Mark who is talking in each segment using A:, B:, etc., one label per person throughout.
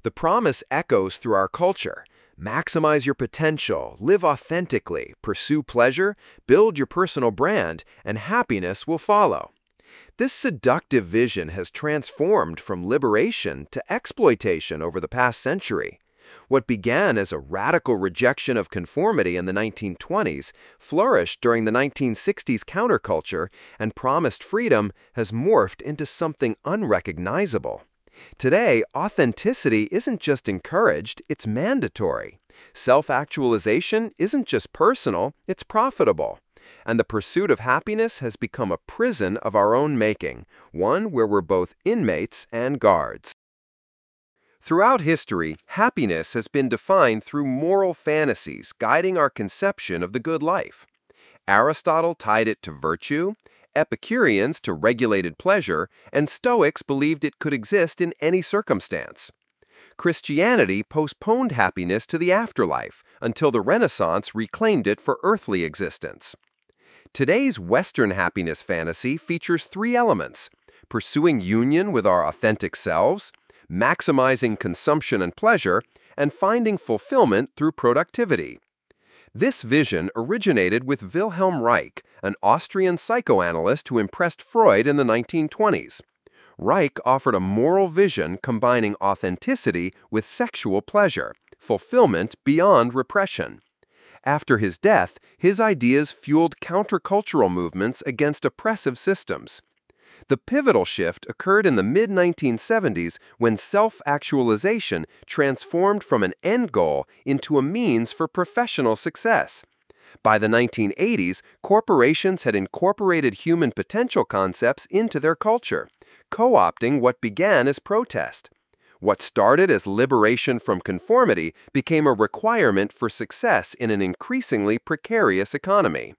A: The promise echoes through our culture. Maximize your potential, live authentically, pursue pleasure, build your personal brand, and happiness will follow. This seductive vision has transformed from liberation to exploitation over the past century. What began as a radical rejection of conformity in the 1920s flourished during the 1960s counterculture and promised freedom has morphed into something unrecognizable. Today, authenticity isn't just encouraged, it's mandatory. Self-actualization isn't just personal, it's profitable. And the pursuit of happiness has become a prison of our own making, one where we're both inmates and guards. Throughout history, happiness has been defined through moral fantasies guiding our conception of the good life. Aristotle tied it to virtue, Epicureans to regulated pleasure, and Stoics believed it could exist in any circumstance. Christianity postponed happiness to the afterlife until the Renaissance reclaimed it for earthly existence. Today's Western happiness fantasy features three elements: pursuing union with our authentic selves, maximizing consumption and pleasure, and finding fulfillment through productivity. This vision originated with Wilhelm Reich, an Austrian psychoanalyst who impressed Freud in the 1920s. Reich offered a moral vision combining authenticity with sexual pleasure, fulfillment beyond repression. After his death, his ideas fueled countercultural movements against oppressive systems. The pivotal shift occurred in the mid-1970s when self-actualization transformed from an end goal into a means for professional success. By the 1980s, corporations had incorporated human potential concepts into their culture, co-opting what began as protest. What started as liberation from conformity became a requirement for success in an increasingly precarious economy.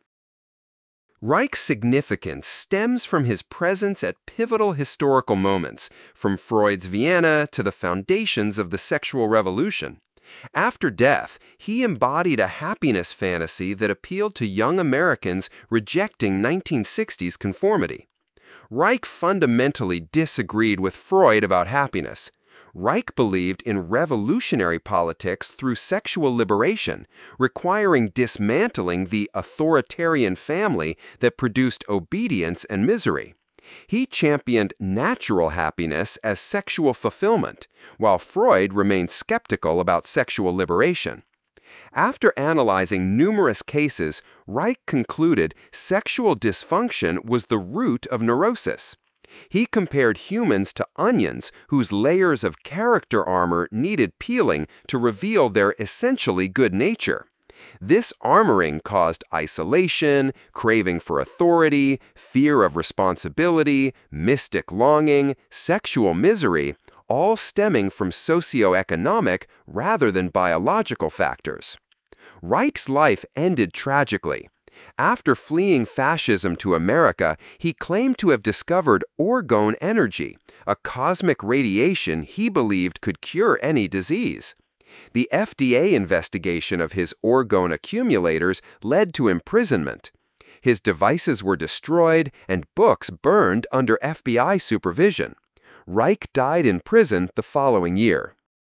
A: Reich's significance stems from his presence at pivotal historical moments, from Freud's Vienna to the foundations of the sexual revolution. After death, he embodied a happiness fantasy that appealed to young Americans rejecting 1960s conformity. Reich fundamentally disagreed with Freud about happiness. Reich believed in revolutionary politics through sexual liberation, requiring dismantling the authoritarian family that produced obedience and misery. He championed natural happiness as sexual fulfillment, while Freud remained skeptical about sexual liberation. After analyzing numerous cases, Reich concluded sexual dysfunction was the root of neurosis. He compared humans to onions whose layers of character armor needed peeling to reveal their essentially good nature. This armoring caused isolation, craving for authority, fear of responsibility, mystic longing, sexual misery, all stemming from socioeconomic rather than biological factors. Reich's life ended tragically. After fleeing fascism to America, he claimed to have discovered orgone energy, a cosmic radiation he believed could cure any disease. The FDA investigation of his orgone accumulators led to imprisonment. His devices were destroyed and books burned under FBI supervision. Reich died in prison the following year.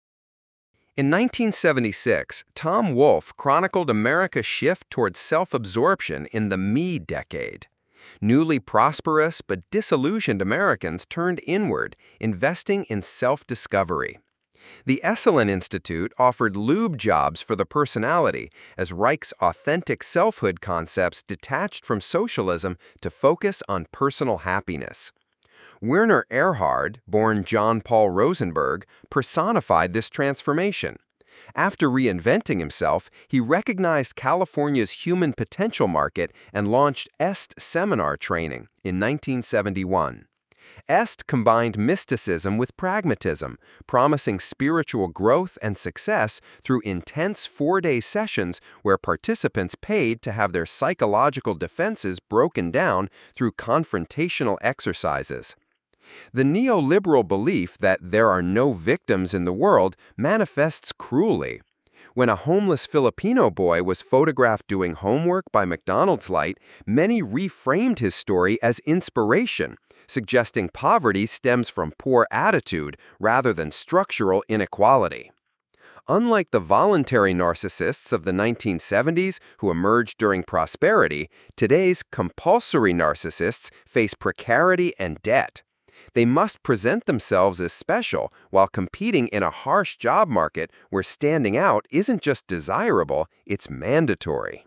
A: In 1976, Tom Wolfe chronicled America's shift towards self-absorption in the me decade. Newly prosperous but disillusioned Americans turned inward, investing in self-discovery. The Esalen Institute offered lube jobs for the personality as Reich's authentic selfhood concepts detached from socialism to focus on personal happiness. Werner Erhard, born John Paul Rosenberg, personified this transformation. After reinventing himself, he recognized California's human potential market and launched EST seminar training in 1971. EST combined mysticism with pragmatism, promising spiritual growth and success through intense 4-day sessions where participants paid to have their psychological defenses broken down through confrontational exercises. The neoliberal belief that there are no victims in the world manifests cruelly. When a homeless Filipino boy was photographed doing homework by McDonald's light, many reframed his story as inspiration, suggesting poverty stems from poor attitude rather than structural inequality. Unlike the voluntary narcissists of the 1970s who emerged during prosperity, today's compulsory narcissists face precarity and debt. They must present themselves as special while competing in a harsh job market where standing out isn't just desirable, it's mandatory.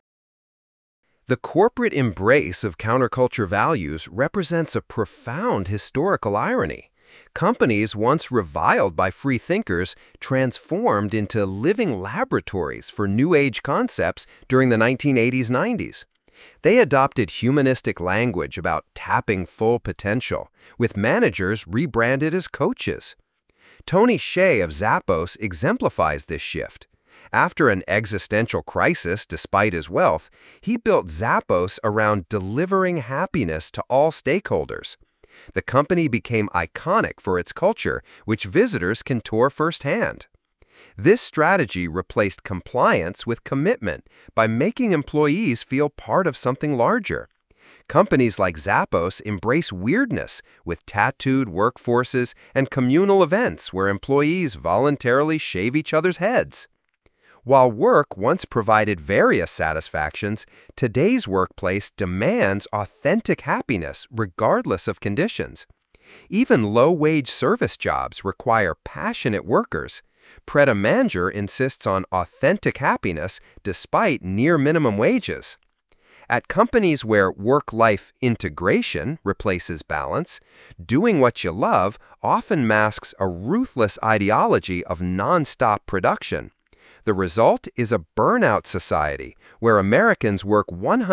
A: The corporate embrace of counterculture values represents a profound historical irony. Companies once reviled by free thinkers transformed into living laboratories for New Age concepts during the 1980s-90s. They adopted humanistic language about tapping full potential, with managers rebranded as coaches. Tony Hsieh of Zappos exemplifies this shift. After an existential crisis despite his wealth, he built Zappos around delivering happiness to all stakeholders. The company became iconic for its culture, which visitors can tour firsthand. This strategy replaced compliance with commitment by making employees feel part of something larger. Companies like Zappos embrace weirdness with tattooed workforces and communal events where employees voluntarily shave each other's heads. While work once provided various satisfactions, today's workplace demands authentic happiness regardless of conditions. Even low-wage service jobs require passionate workers. Pret A Manger insists on authentic happiness despite near minimum wages. At companies where work-life integration replaces balance, doing what you love often masks a ruthless ideology of non-stop production. The result is a burnout society where Americans work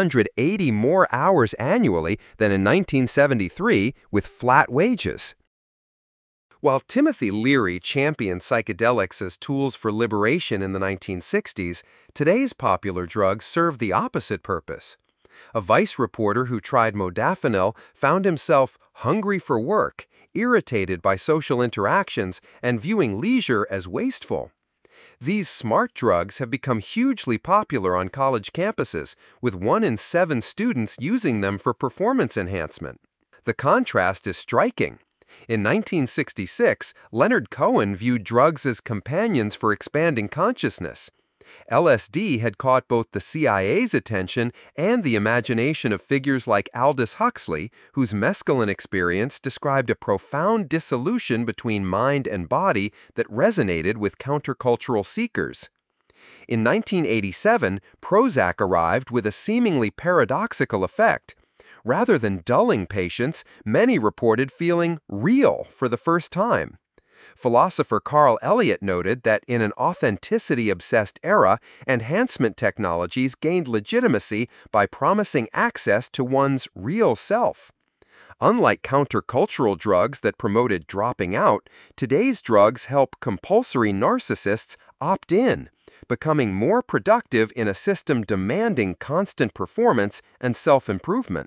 A: 180 more hours annually than in 1973 with flat wages. While Timothy Leary championed psychedelics as tools for liberation in the 1960s, today's popular drugs serve the opposite purpose. A Vice reporter who tried modafinil found himself hungry for work, irritated by social interactions, and viewing leisure as wasteful. These smart drugs have become hugely popular on college campuses, with 1 in 7 students using them for performance enhancement. The contrast is striking. In 1966, Leonard Cohen viewed drugs as companions for expanding consciousness. LSD had caught both the CIA's attention and the imagination of figures like Aldous Huxley, whose mescaline experience described a profound dissolution between mind and body that resonated with countercultural seekers. In 1987, Prozac arrived with a seemingly paradoxical effect. Rather than dulling patients, many reported feeling real for the first time. Philosopher Carl Elliott noted that in an authenticity-obsessed era, enhancement technologies gained legitimacy by promising access to one's real self. Unlike countercultural drugs that promoted dropping out, today's drugs help compulsory narcissists opt in, becoming more productive in a system demanding constant performance and self-improvement.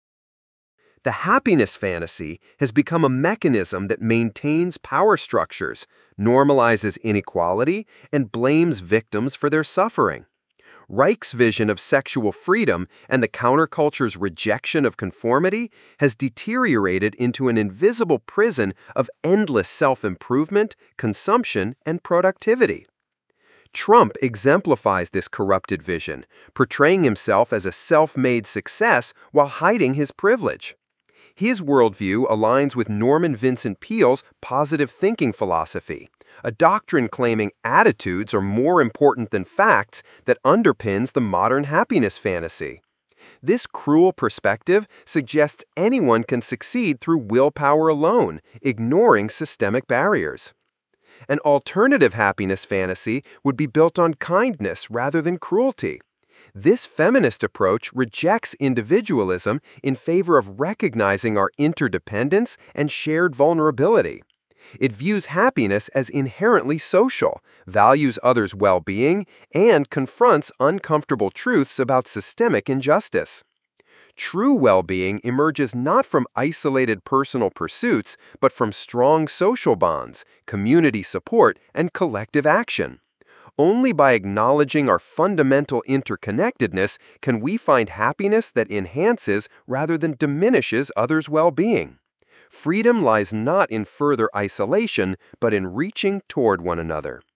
A: The happiness fantasy has become a mechanism that maintains power structures, normalizes inequality, and blames victims for their suffering. Reich's vision of sexual freedom and the counterculture's rejection of conformity has deteriorated into an invisible prison of endless self-improvement, consumption, and productivity. Trump exemplifies this corrupted vision, portraying himself as a self-made success while hiding his privilege. His worldview aligns with Norman Vincent Peale's positive thinking philosophy, a doctrine claiming attitudes are more important than facts that underpins the modern happiness fantasy. This cruel perspective suggests anyone can succeed through willpower alone, ignoring systemic barriers. An alternative happiness fantasy would be built on kindness rather than cruelty. This feminist approach rejects individualism in favor of recognizing our interdependence and shared vulnerability. It views happiness as inherently social, values others' well-being, and confronts uncomfortable truths about systemic injustice. True well-being emerges not from isolated personal pursuits, but from strong social bonds, community support, and collective action. Only by acknowledging our fundamental interconnectedness can we find happiness that enhances rather than diminishes others' well-being. Freedom lies not in further isolation, but in reaching toward one another.